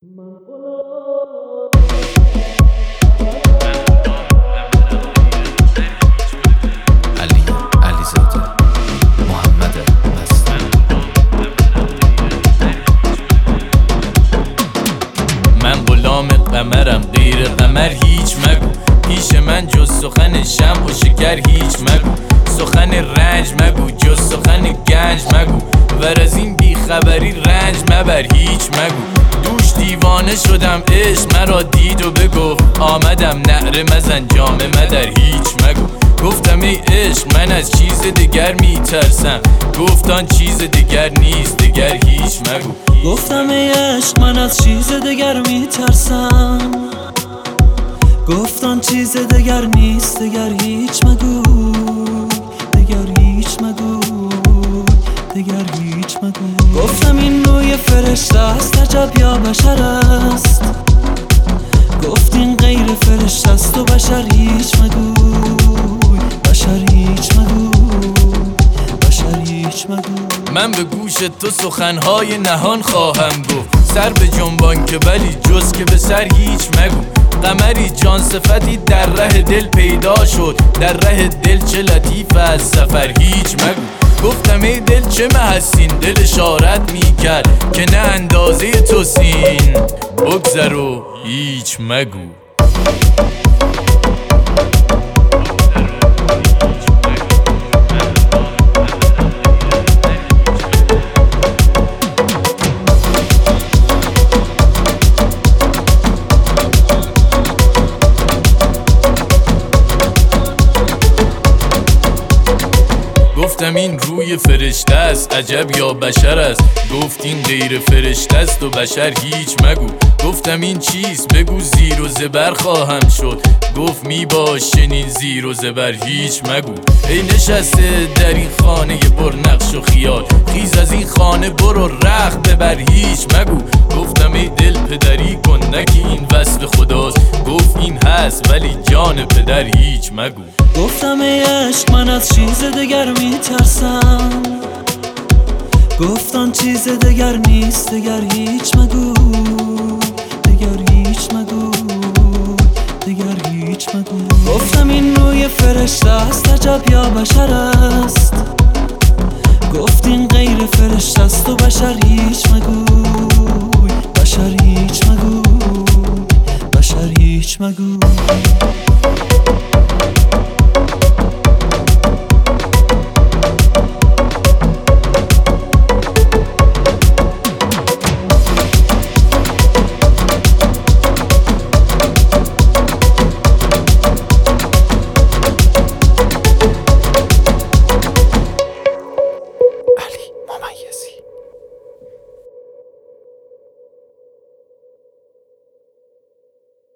علیزاده محمد مستان. من غلام قمرم، غیر قمر هیچ مگو. پیش من جز سخن شمع و شکر هیچ مگو. سخن رنج مگو جز سخن گنج مگو. ور از این بیخبری رنج مبر هیچ مگو. دوش دیوانه شدم عشق مرا دید و بگفت آمدم نعره مزن جامه مدر هیچ مگو. گفتم ای عشق من از چیز دیگر میترسم. گفتان چیز دیگر نیست دیگر هیچ مگو. گفتم ای عشق من از چیز دیگر میترسم. گفتان چیز دیگر نیست دیگر هیچ مگو. دیگر هیچ مگو. دیگر هیچ مگو. گفتم این روی فرشته است عجب یا بشر است. گفت این غیر فرشته است و بشر هیچ مگو. بشر هیچ مگو. بشر هیچ مگو. من به گوش تو سخنهای نهان خواهم گفت. سر به جنبان که ولی جز که به سر هیچ مگو. قمری جان صفتی در ره دل پیدا شد. در ره دل چه لطیف از سفر هیچ مگو. گفتم ای دل چه محسین، دل اشارت میکرد که نه اندازه تو سین. بگذر و هیچ مگو. گفتم این روی فرشته است عجب یا بشر است. گفت این غیر فرشته است و بشر هیچ مگو. گفتم این چیست بگو زیر و زبر خواهم شد. گفت می باش چنین زیر و زبر هیچ مگو. ای نشسته در این خانه پر نقش و خیال، خیز از این خانه برو رخت ببر هیچ مگو. گفتم ای دل پدری کن نکی این وصف خداست. گفت این هست ولی جان پدر هیچ مگو. گفتم ای عشق من از چیز دیگر میترسم. گفتان چیز دیگر نیست دیگر هیچ مگو. دیگر هیچ مگو. دیگر هیچ مگو. گفتم این روی فرشته است عجب یا بشر است. گفت این غیر فرشته است و بشر هیچ مگو. بشر هیچ مگو. بشر هیچ مگو.